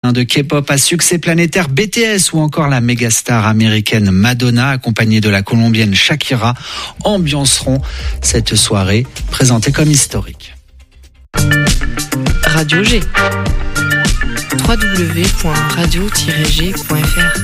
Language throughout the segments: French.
de K-pop à succès planétaire BTS ou encore la mégastar américaine Madonna accompagnée de la colombienne Shakira ambianceront cette soirée présentée comme historique. Radio G. www.radio-g.fr.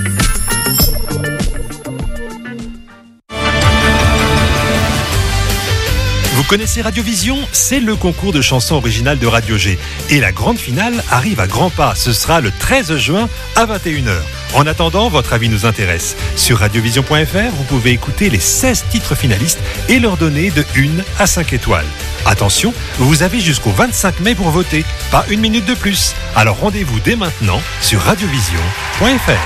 Vous connaissez Radiovision ? C'est le concours de chansons originales de Radio G. Et la grande finale arrive à grands pas. Ce sera le 13 juin à 21h. En attendant, votre avis nous intéresse. Sur radiovision.fr, vous pouvez écouter les 16 titres finalistes et leur donner de 1 à 5 étoiles. Attention, vous avez jusqu'au 25 mai pour voter. Pas une minute de plus. Alors rendez-vous dès maintenant sur radiovision.fr.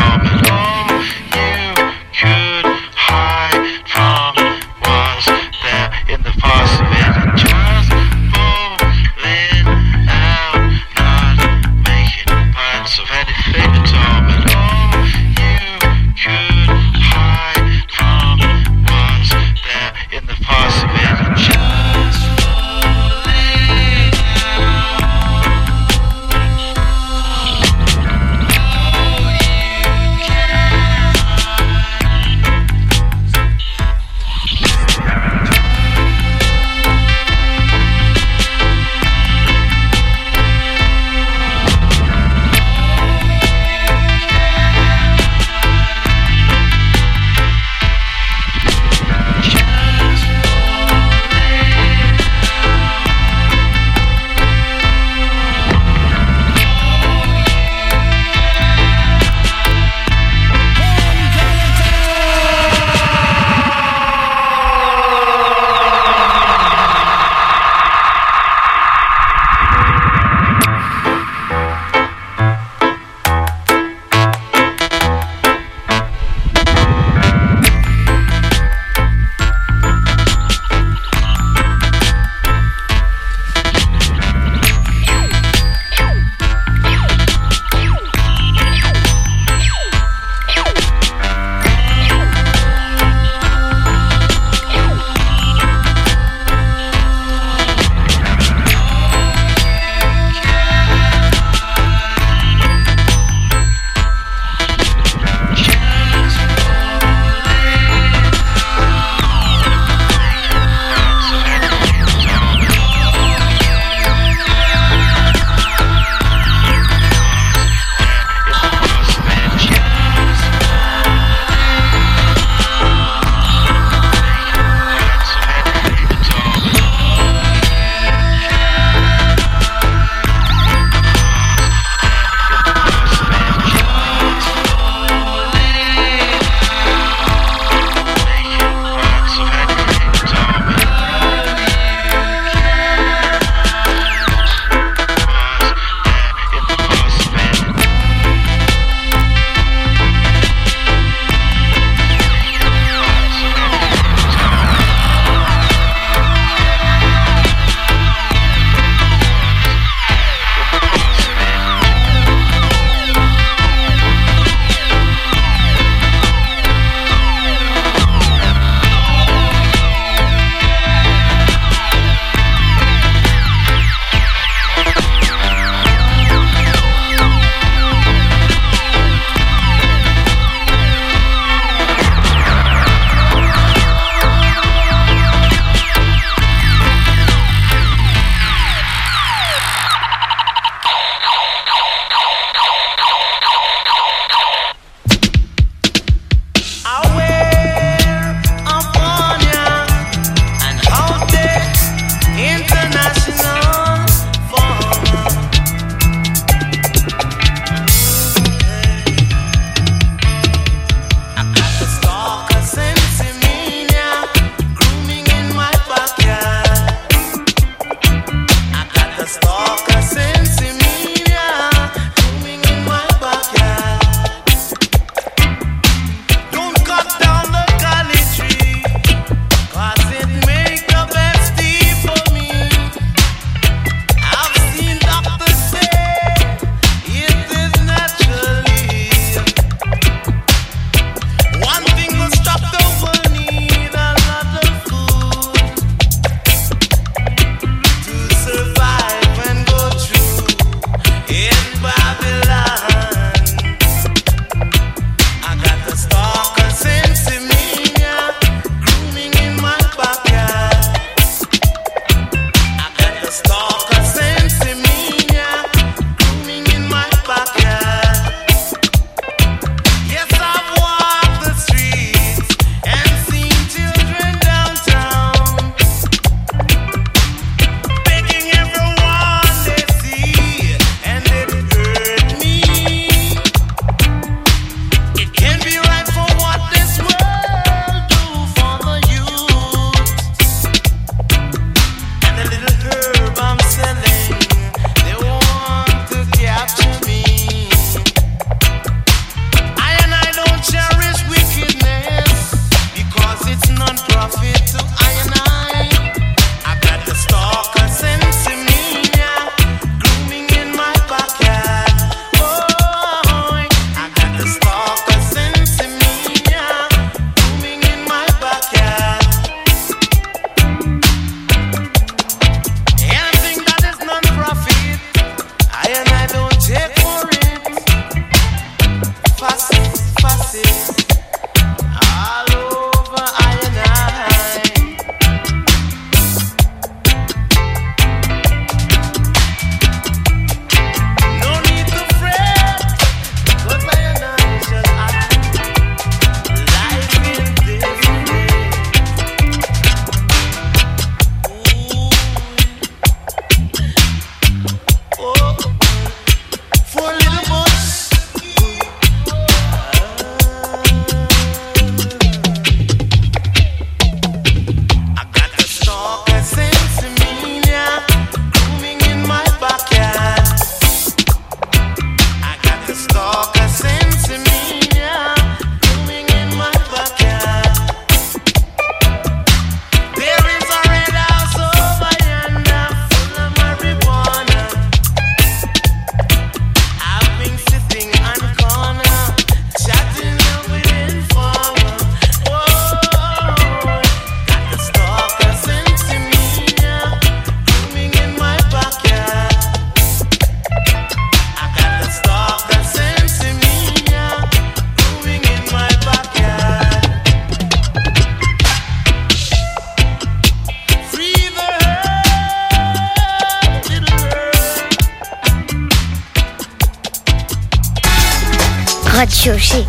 That Radio G.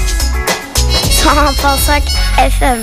101.5 FM.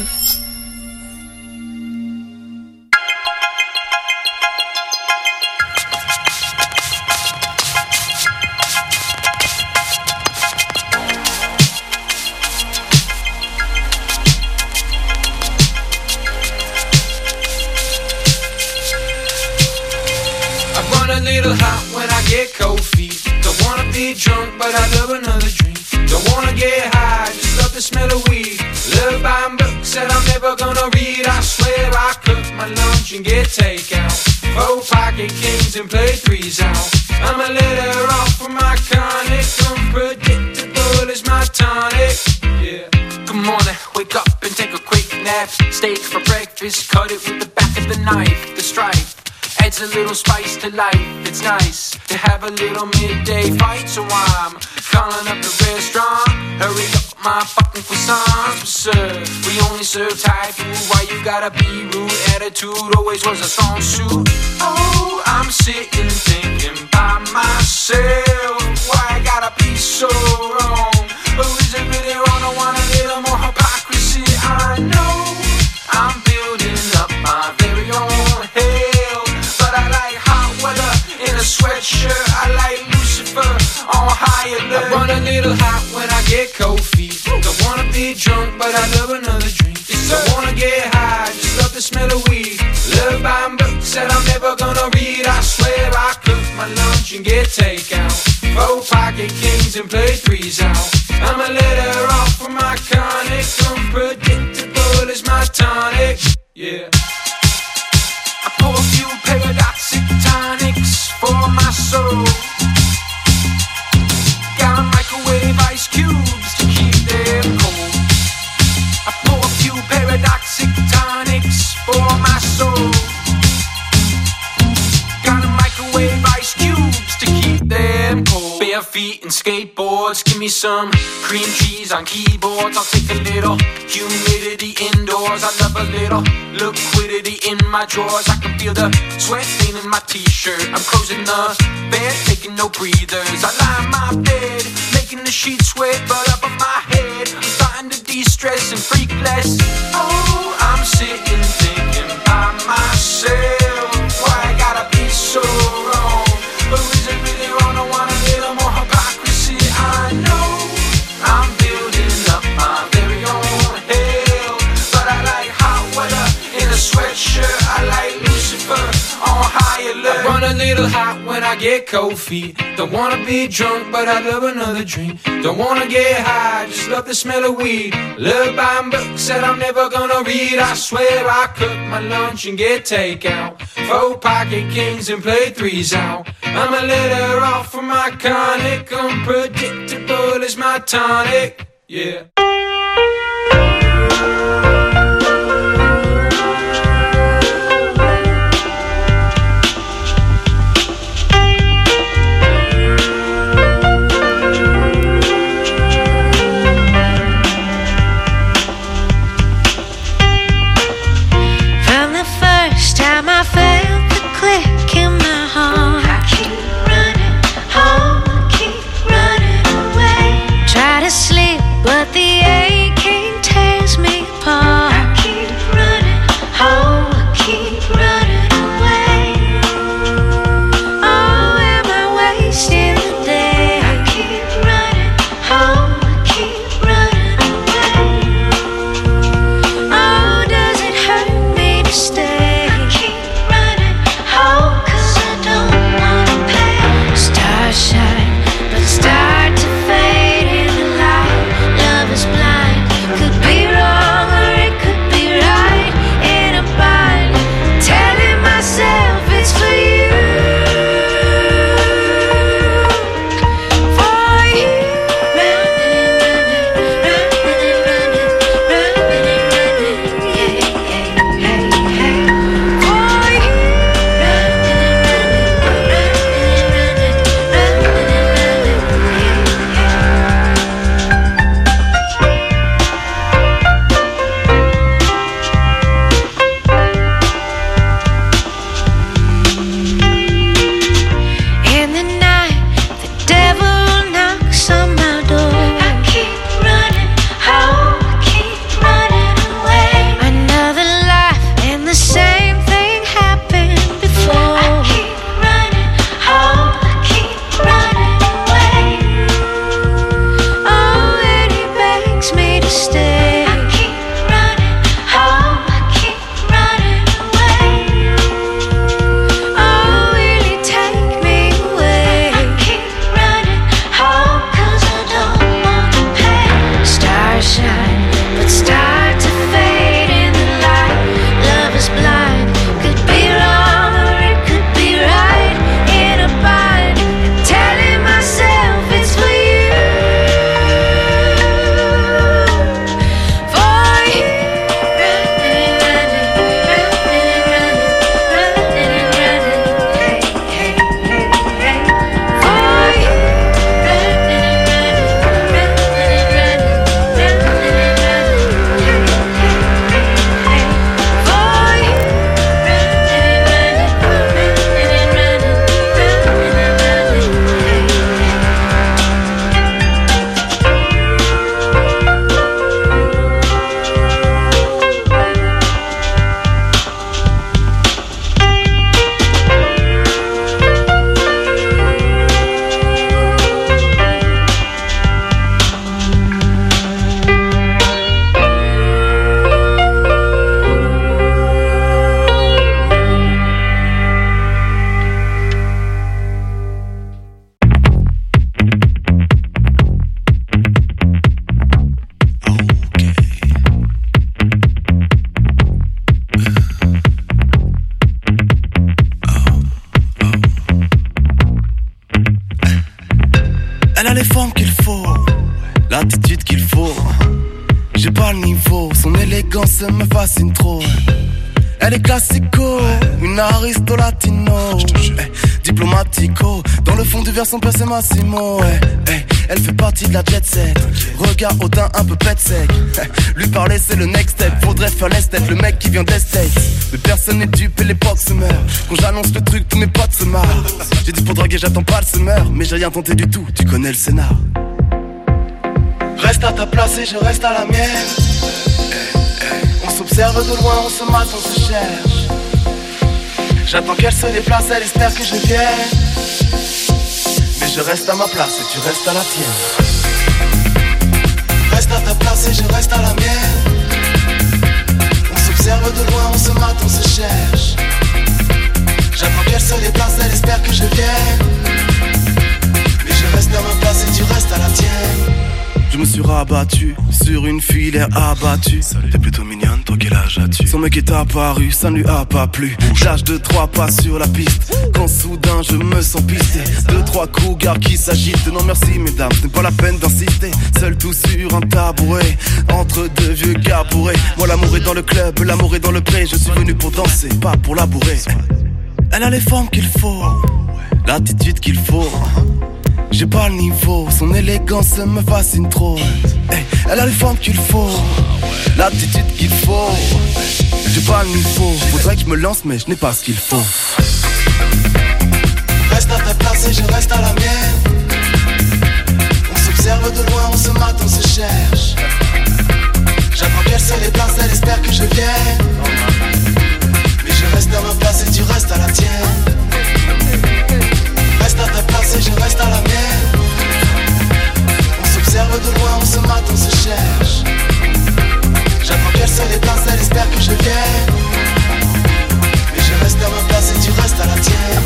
Cold feet. Don't wanna be drunk, but I love another drink. Don't wanna get high, just love the smell of weed. Love buying books that I'm never gonna read. I swear I cook my lunch and get takeout. 4 pocket kings and play threes out. I'ma let her off for my chronic. Unpredictable is my tonic. Yeah. Good morning, wake up and take a quick nap. Steak for breakfast, cut it with the back of the knife. The stripe adds a little spice to life. It's nice to have a little midday fight, so I'm calling up the restaurant. Hurry up, my fucking croissants were served. We only serve Thai food. Why you gotta be rude? Attitude always was a strong suit. Oh, I'm sitting thinking by myself, why I gotta be so wrong? But is it really wrong? I want a little more hypocrisy. I know I'm building up my very own hell, but I like hot weather in a sweatshirt. I like Lucifer on high alert. I run a little hot when I get cold feet. Don't wanna be drunk, but I love another drink. Don't wanna get high, just love the smell of weed. Love buying books that I'm never gonna read. I swear I cook my lunch and get takeout. 4 pocket kings and play threes out. I'ma let her off for my chronic. Unpredictable is my tonic. Yeah. I pour a few paradoxic tonics for my soul. Got a microwave ice cubes to keep them cold. I pour a few paradoxic tonics for my soul. Got a microwave ice cubes to keep them cold. Bare feet and skateboards, give me some cream cheese on keyboards. I'll take a little humidity indoors. I love a little liquidity in my drawers. I can feel the sweat stain in my t-shirt. I'm closing the bed, taking no breathers. I lie in my bed, making the sheets sweat, but up on my head I'm starting to de-stress and freak less. Oh, I'm sitting thinking by myself, why I gotta be so wrong? But is it really wrong? I want a little more hypocrisy. I know I'm building up my very own hell, but I like hot weather in a sweatshirt. I like Lucifer on high alert. I run a little hot when I get cold feet. Don't wanna be drunk, but I love another drink. Don't wanna get high, just love the smell of weed. Love buying books that I'm never gonna read. I swear I cook my lunch and get takeout. 4 pocket kings and play threes out. I'ma let her off for my chronic. Unpredictable is my tonic. Yeah. I felt the click in my heart. I keep running home, keep running away. Try to sleep, but the les formes qu'il faut, l'attitude qu'il faut. J'ai pas le niveau, son élégance me fascine trop. Elle est classico, une aristo latino, diplomatico. Dans le fond du verre son père c'est Massimo. Elle fait partie de la jet set. Regard au teint un peu pet sec. Lui parler c'est le next step. Faudrait faire l'esthète, le mec qui vient des States. Mais personne n'est dupe et l'époque se meurt. Quand j'annonce le truc tous mes potes se marrent. J'ai dit pour draguer j'attends pas le semeur. Mais j'ai rien tenté du tout, tu connais le scénar. Reste à ta place et je reste à la mienne. On s'observe de loin, on se mate, on se cherche. J'attends qu'elle se déplace, elle espère que je vienne. Mais je reste à ma place et tu restes à la tienne. Reste à ta place et je reste à la mienne. On s'observe de loin, on se mate, on se cherche. J'attends qu'elle se déplace, elle espère que je vienne. Mais je reste à ma place et tu restes à la tienne. Je me suis rabattu sur une fille, l'air abattue. T'es plutôt mignonne, toi quel âge as-tu? Son mec est apparu, ça ne lui a pas plu. Lâche 2-3 pas sur la piste. Quand soudain je me sens pisté. 2-3 cougars qui s'agitent. Non merci mesdames, ce n'est pas la peine d'insister. Seul tout sur un tabouret, entre deux vieux gars bourrés. Moi l'amour est dans le club, l'amour est dans le pré. Je suis venu pour danser, pas pour labourer. Elle a les formes qu'il faut, l'attitude qu'il faut. J'ai pas le niveau, son élégance me fascine trop. Elle a les formes qu'il faut, l'attitude qu'il faut. J'ai pas le niveau, faudrait que je me lance mais je n'ai pas ce qu'il faut. Reste à ta place et je reste à la mienne. On s'observe de loin, on se mate, on se cherche. J'attends qu'elle se déplace, elle espère que je vienne. Mais je reste à ma place et tu restes à la tienne. Reste à ta place et je reste à la mienne. On s'observe de loin, on se mate, on se cherche. J'attends qu'elle se déplace, elle espère que je vienne. Mais je reste à ma place et tu restes à la tienne.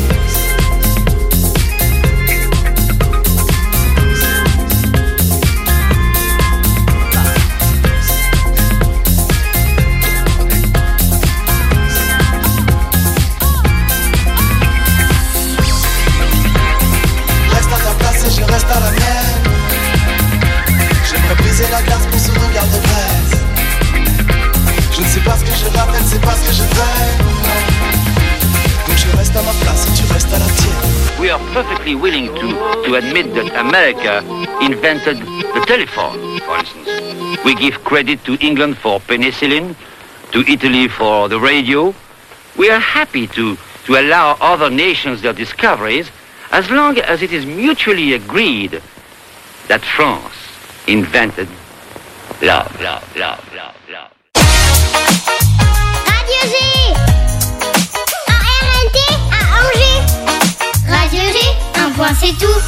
Je reste à la mienne. J'aimerais briser la glace pour ce regard de braise. Je ne sais pas ce que je rappelle, c'est pas ce que je fais. Donc je reste à ma place et tu restes à la tienne. We are perfectly willing to admit that America invented the telephone, for instance. We give credit to England for penicillin, to Italy for the radio. We are happy to allow other nations their discoveries, as long as it is mutually agreed that France invented love, love, love, love, love. Radio G en RNT à Angers. Radio G, un point c'est tout.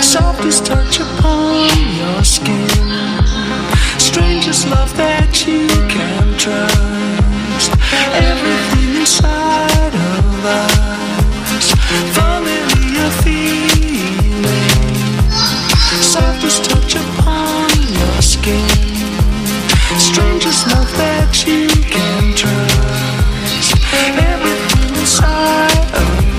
softest touch upon your skin, strangest love that you can trust, everything inside of us, familiar feeling, softest touch upon your skin, strangest love that you can trust, everything inside of us.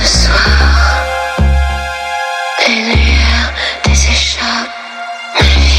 Les lueurs des échoppes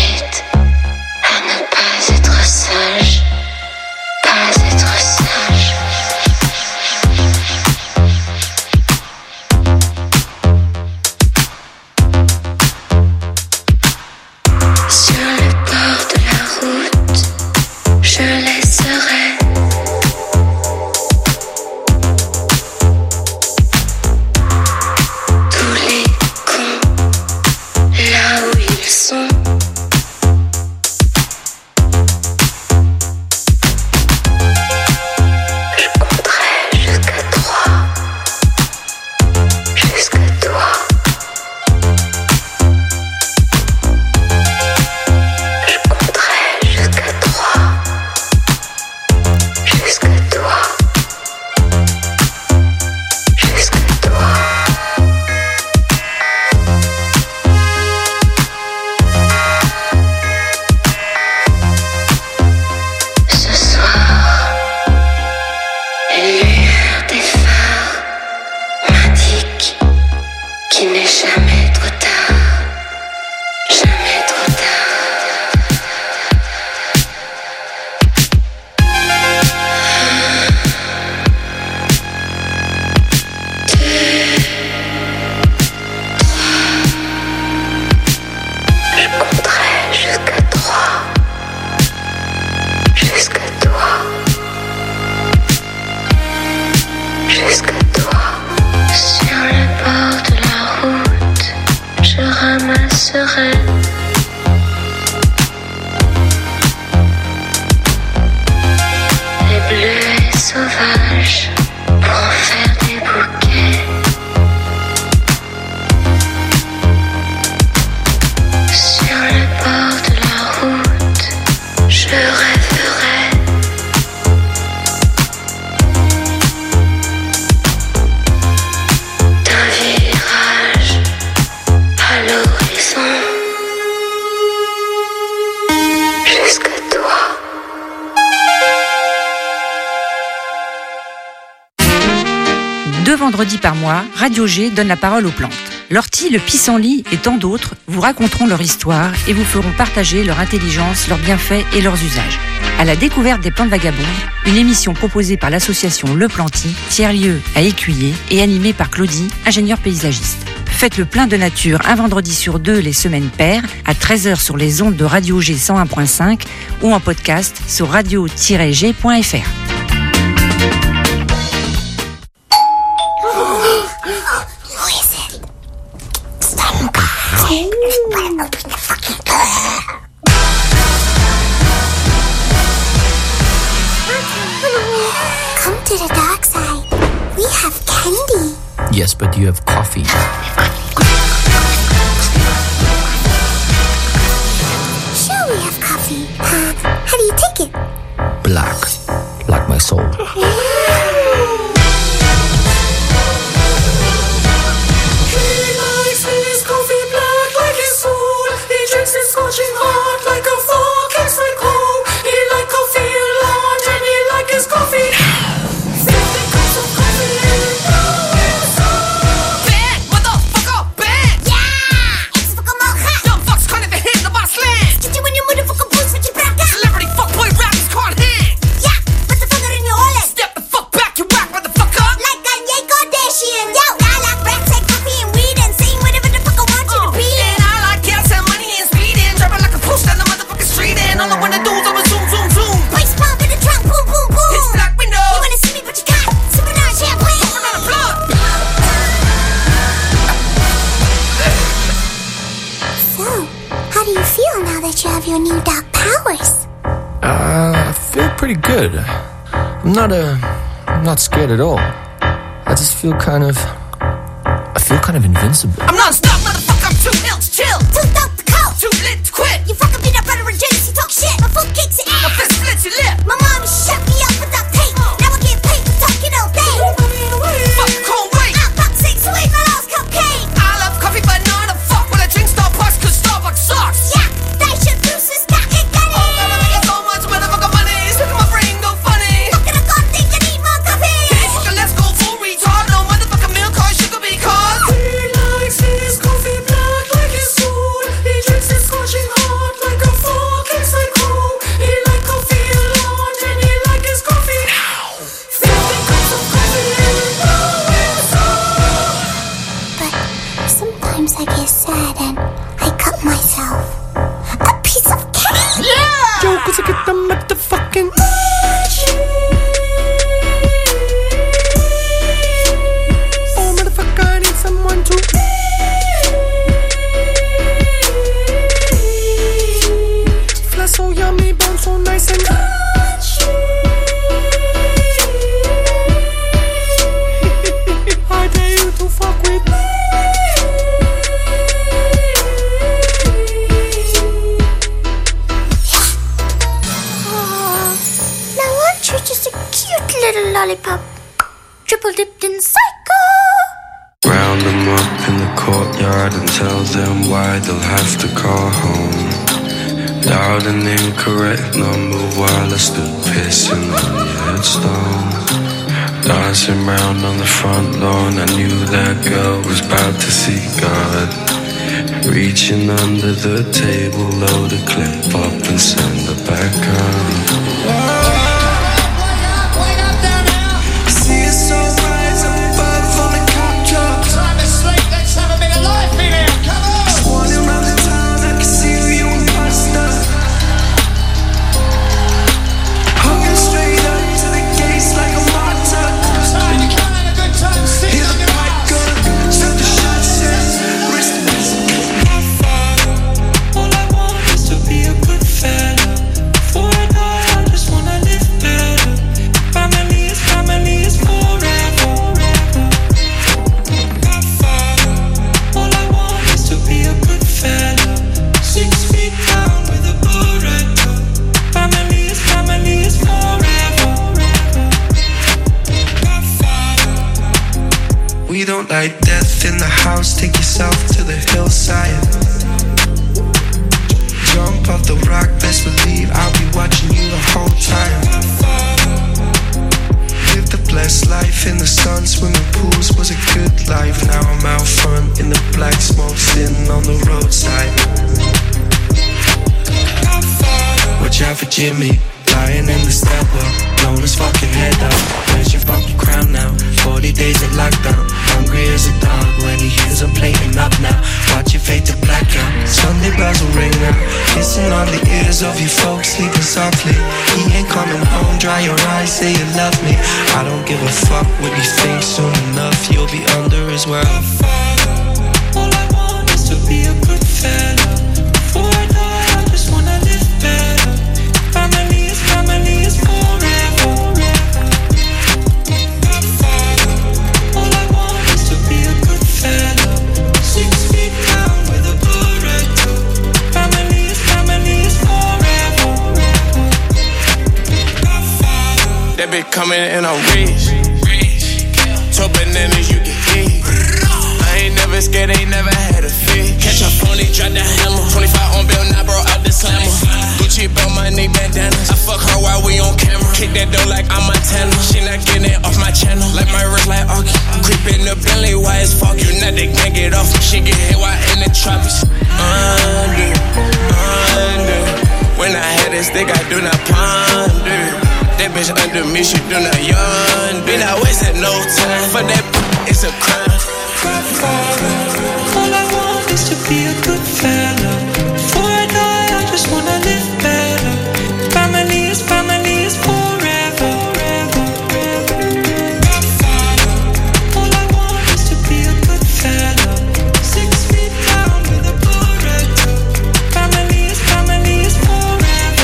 sereine. Les bleus et sauvages pour en faire des bouquets. Sur le bord de la route, je rêverai d'un virage à l'horizon jusqu'à toi. Deux vendredis par mois, Radio G donne la parole aux plantes. L'ortie, le pissenlit et tant d'autres vous raconteront leur histoire et vous feront partager leur intelligence, leurs bienfaits et leurs usages. À la découverte des plantes vagabondes, une émission proposée par l'association Le Planty, tiers-lieu à Écuyer et animée par Claudie, ingénieure paysagiste. Faites le plein de nature un vendredi sur deux les semaines paires à 13h sur les ondes de Radio G 101.5 ou en podcast sur radio-g.fr. Come to the dark side. We have candy. Yes, but you have coffee. Sure, we have coffee. How do you take it? Black, like my soul. Scorching hot like a fork, it's like coal. He like coffee a lot and he like his coffee. 50 cups of coffee Bad, motherfucker, bad. Yeah! It's fucking mocha. Dumb fucks can't even hit the boss land. Get you in your motherfucking boots with your braga. Celebrity fuckboy rappers can't hang. Yeah, put the finger in your wallet. Step the fuck back, you whack motherfucker. Like Kanye Kardashian. Yo, I like rats and coffee and weed and sing whatever the fuck I want you to be. And I like gas and money and speeding, driving like a push down the motherfucking street. And all I wanna do is over zoom, zoom, zoom. Bass pump in the trunk, boom, boom, boom. Pitch black window, You wanna see me, but you can't. Sipping on champagne. pumping on the blood. So, how do you feel now that you have your new dark powers? I feel pretty good. I'm not scared at all. I just feel kind of invincible. I'm non-stop, motherfucker, I'm too ill to chill. Too dope to coat. Too lit to quit. You fucking beat up brother and James, you talk shit. My foot kicks your My ass. fist splits your lip. My mom shut me up with duct tape. Now I get paid for talking all day. Fuck, can't wait. I'm about 6 weeks, my lost cocaine. I love coffee, but not a fuck when I drink Starbucks, cause Starbucks sucks. Yeah, they should do sister and got Oh, man, I got so much motherfucking money. It's making my brain go funny. Fucking I can't think I need more coffee. Hey, fucking let's go full retard. No motherfucking milk or sugar because He likes his coffee black like his soul. He drinks it scorching hot like a fork, it's like coal. He like coffee a lot and he like his coffee. 50 cups of coffee But sometimes I get sad and I cut myself a piece of cake. Yeah! Yo, cause I get the motherfucking oh, motherfucker, I need someone to flesh so yummy, bone so nice and I dare you to fuck with me. Now aren't you just a cute little lollipop? Triple dipped in psycho. Round them up in the courtyard and tell them why they'll have to call home. Dialed an incorrect number while I stood pissing on the headstone. Dancing round on the front lawn, I knew that girl was about to see God. Reaching under the table, load a clip up and send her back home. See us so rise above on the cop drop. time to sleep. Let's have a bit of life in here. Come on. Swanning around the town, I can see you and pasta. Hugging straight up to the gates like a martyr. You can't have a good time sitting Hear on the your mic ass. gun, set the shot, set wrist. don't like death in the house, take yourself to the hillside. Jump off the rock, best believe I'll be watching you the whole time. Live the blessed life in the sun, swimming pools was a good life. Now I'm out front in the black smoke, sitting on the roadside. Watch out for Jimmy, lying in the stairwell, blown his fucking head up. Where's your fucking crown now? 40 days of lockdown, hungry as a dog when he hears I'm plating up now. Watch your fade to blackout, Sunday bells will ring now. Kissing on the ears of you folks, sleeping softly. He ain't coming home, dry your eyes, say you love me. I don't give a fuck what you think, soon enough you'll be under as well. All I want is to be a good fella. Before I die, I just wanna live better. Family is forever. All I want is to be a good fella. 6 feet down with a Beretta. Family is forever. That bitch coming and I'm rich. Top bananas you can eat. I ain't never scared, ain't never had a fit. Catch up on it, drop the hammer. 25 on bill, now bro out the slammer. Gucci belt, my knee bandanas. I fuck her while we on camera. Kick that door like I'm Montana. She not getting it off my channel. Like my wrist like Augie. Creep in the Bentley, why as fuck? You know they can't get off. She get hit while in the tropics. Under. When I had this stick, I do not ponder. That bitch under me, she do not yawn. Be not wasting no time. For that, it's a crime. All I want is to be a good fella. Before I die, I just wanna live better. Family is forever. All I want is to be a good fella. 6 feet down with a Beretta. Family is forever.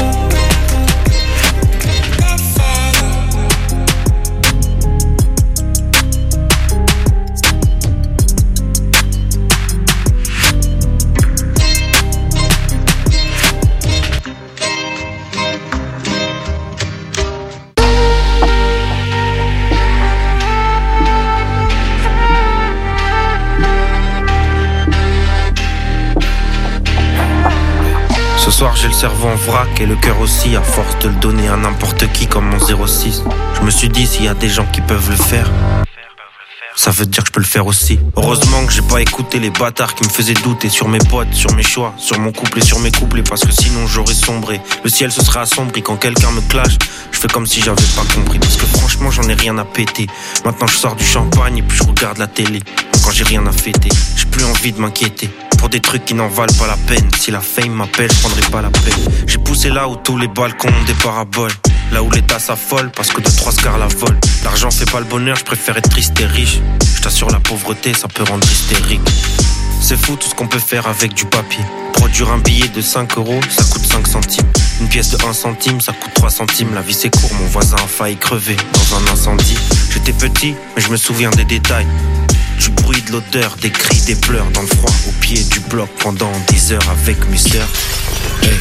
Ce soir j'ai le cerveau en vrac et le cœur aussi, à force de le donner à n'importe qui comme mon 06. Je me suis dit s'il y a des gens qui peuvent le faire, ça veut dire que je peux le faire aussi. Heureusement que j'ai pas écouté les bâtards qui me faisaient douter sur mes potes, sur mes choix, sur mon couple et sur mes couplets, parce que sinon j'aurais sombré. Le ciel se serait assombri quand quelqu'un me clash. Je fais comme si j'avais pas compris, parce que franchement j'en ai rien à péter. Maintenant je sors du champagne et puis je regarde la télé. Quand j'ai rien à fêter, j'ai plus envie de m'inquiéter pour des trucs qui n'en valent pas la peine. Si la fame m'appelle, je prendrai pas la peine. J'ai poussé là où tous les balcons ont des paraboles, là où l'état s'affole parce que 2-3 scars la volent. L'argent fait pas le bonheur, je préfère être triste et riche. Je t'assure la pauvreté, ça peut rendre hystérique. C'est fou tout ce qu'on peut faire avec du papier. Produire un billet de 5 €, ça coûte 5 centimes. Une pièce de 1 centime, ça coûte 3 centimes. La vie c'est court, mon voisin a failli crever dans un incendie. J'étais petit, mais je me souviens des détails. Du bruit, de l'odeur, des cris, des pleurs dans le froid, au pied du bloc pendant des heures avec mes sœurs. Hey.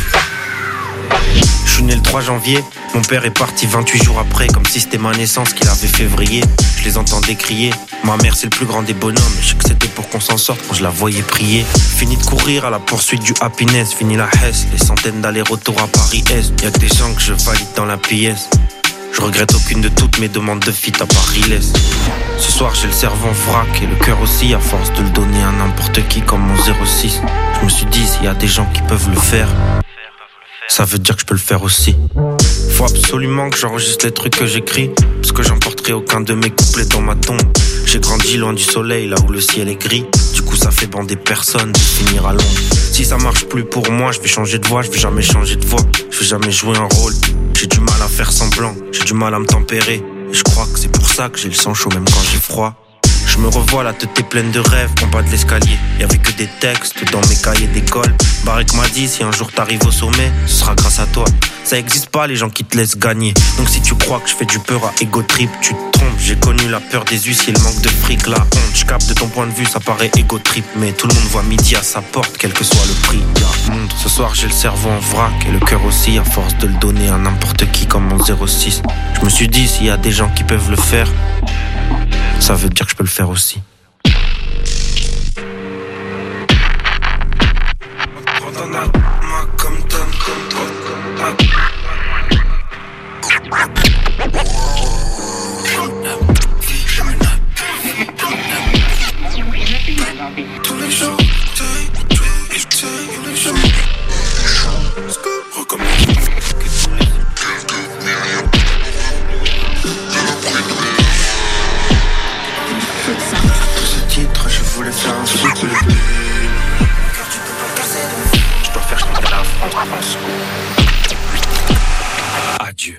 Je suis né le 3 janvier, mon père est parti 28 jours après, comme si c'était ma naissance qu'il avait février. Je les entendais crier, ma mère c'est le plus grand des bonhommes. Je sais que c'était pour qu'on s'en sorte quand je la voyais prier. Fini de courir à la poursuite du happiness, fini la Hesse, les centaines d'allers-retours à Paris-Est. Y'a que des gens que je valide dans la pièce. Je regrette aucune de toutes mes demandes de feat à Paris l'Est. Ce soir j'ai le cerveau en vrac et le cœur aussi, à force de le donner à n'importe qui comme mon 06. Je me suis dit s'il y a des gens qui peuvent le faire, ça veut dire que je peux le faire aussi. Faut absolument que j'enregistre les trucs que j'écris, parce que j'emporterai aucun de mes couplets dans ma tombe. J'ai grandi loin du soleil, là où le ciel est gris. Du coup ça fait bander personne de finir à l'ombre. Si ça marche plus pour moi, je vais changer de voix. Je vais jamais changer de voix, je vais jamais jouer un rôle. J'ai du mal à faire semblant, j'ai du mal à me tempérer. Et je crois que c'est pour ça que j'ai le sang chaud même quand j'ai froid. Je me revois la tête pleine de rêves en bas de l'escalier. Y'avait que des textes dans mes cahiers d'école. Barek m'a dit si un jour t'arrives au sommet, ce sera grâce à toi. Ça existe pas les gens qui te laissent gagner. Donc si tu crois que je fais du peur à ego trip, tu te trompes. J'ai connu la peur des huissiers, le manque de fric, la honte. Je capte de ton point de vue, ça paraît ego trip, mais tout le monde voit midi à sa porte, quel que soit le prix. Montre. Ce soir j'ai le cerveau en vrac et le cœur aussi, à force de le donner à n'importe qui comme mon 06. Je me suis dit s'il y a des gens qui peuvent le faire, ça veut dire que je peux le faire aussi. envie. Tous les jours, pour ce titre, je voulais faire un souffle. Je dois faire chanter la France. Adieu.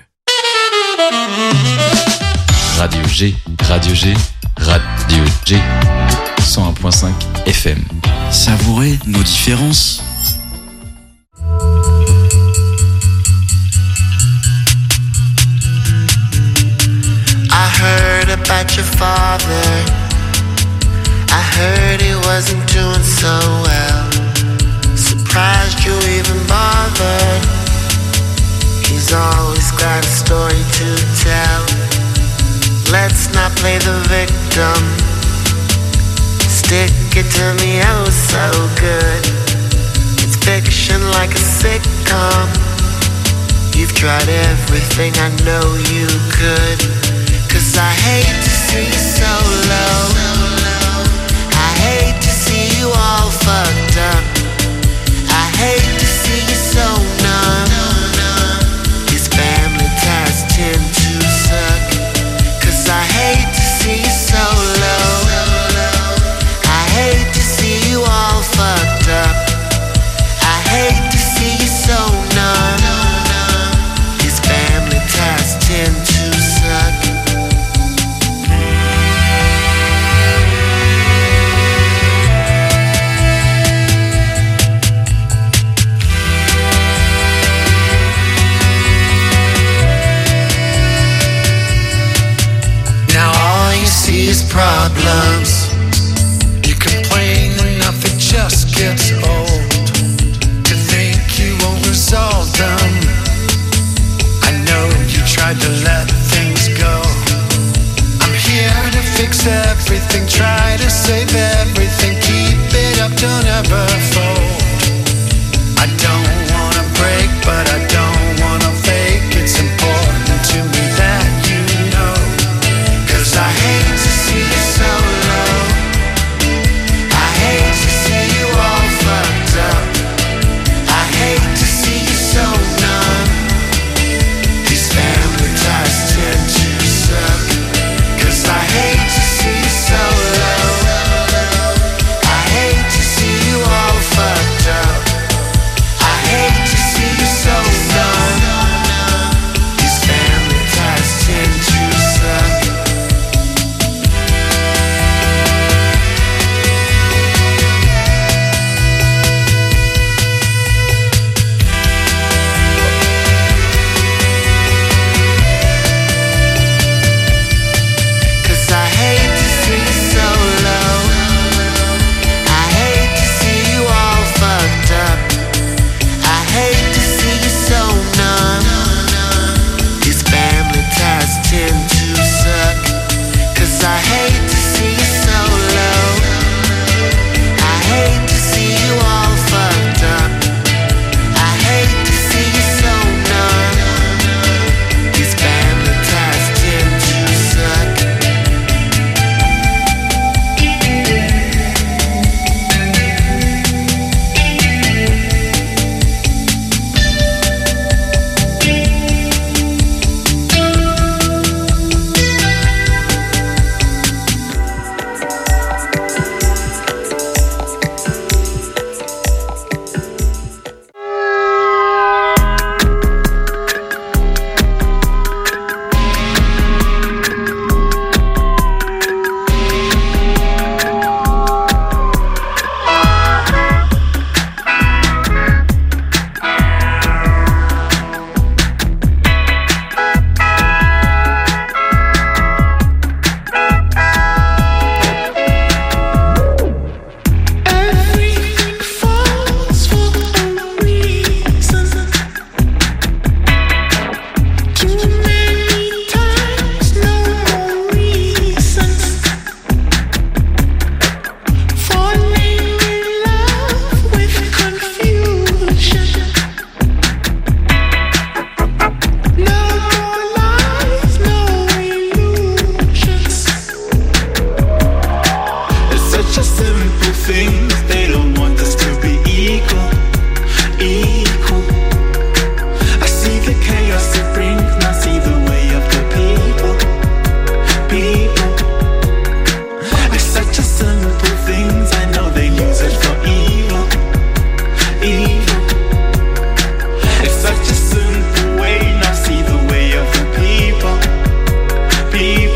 Radio G, Radio G, Radio G, 101.5 FM. Savourez nos différences. I heard about your father. I heard he wasn't doing so well. Surprised you even bothered. He's always got a story to tell. Let's not play the victim. Stick it to me oh so good. It's fiction like a sitcom. You've tried everything I know you could. 'Cause I hate to see you so low. I hate to see you all fucked up. I hate to see you so numb. These family ties tend to suck. 'Cause I hate to see you so low. I hate to see you all fucked up. I hate to see you so numb. These family ties tend to suck. things. They don't want us to be equal, equal. I see the chaos it brings, now see the way of the people, people. It's such a simple things, I know they use it for evil, evil. It's such a simple way, now see the way of the people, people.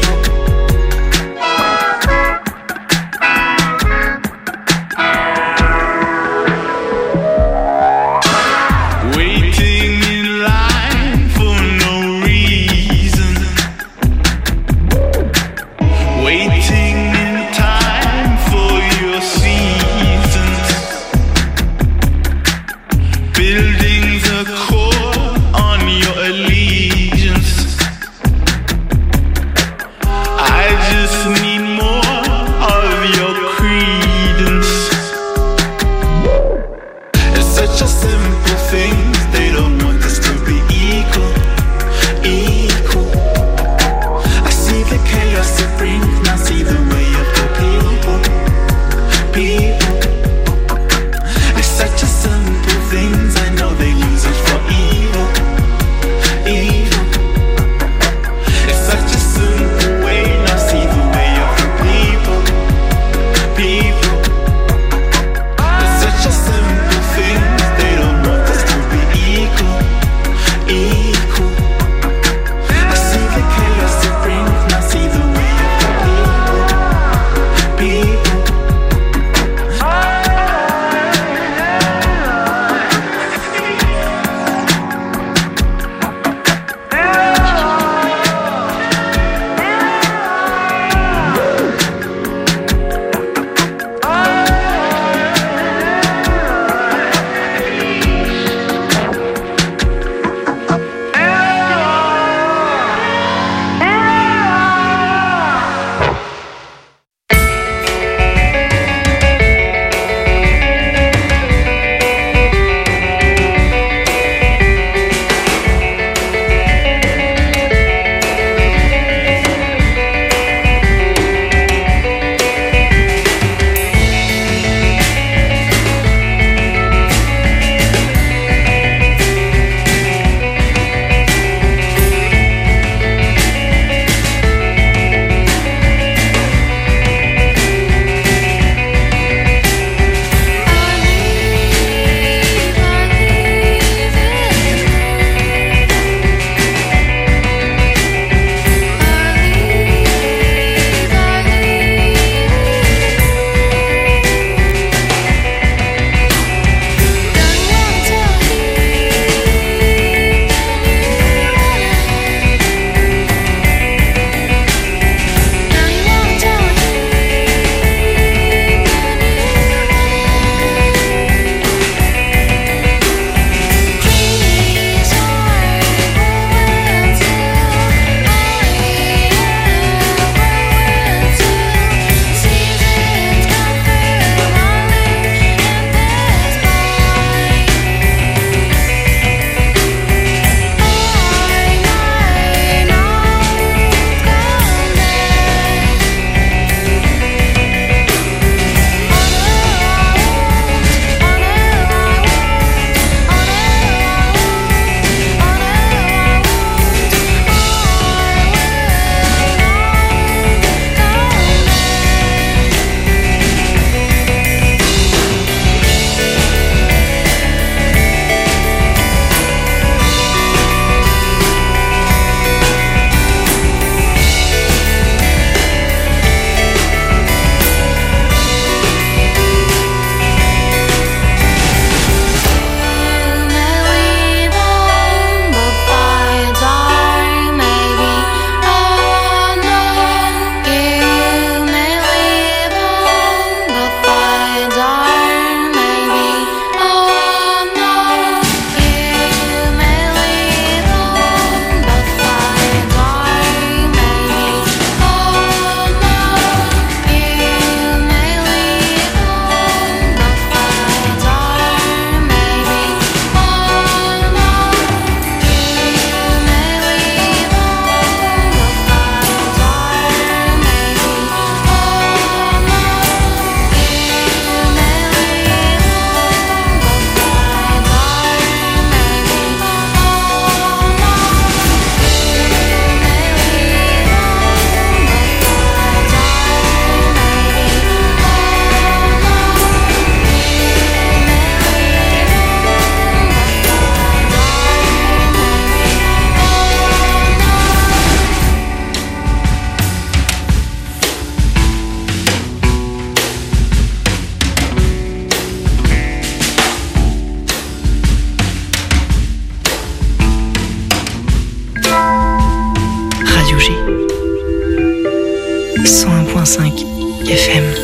FM.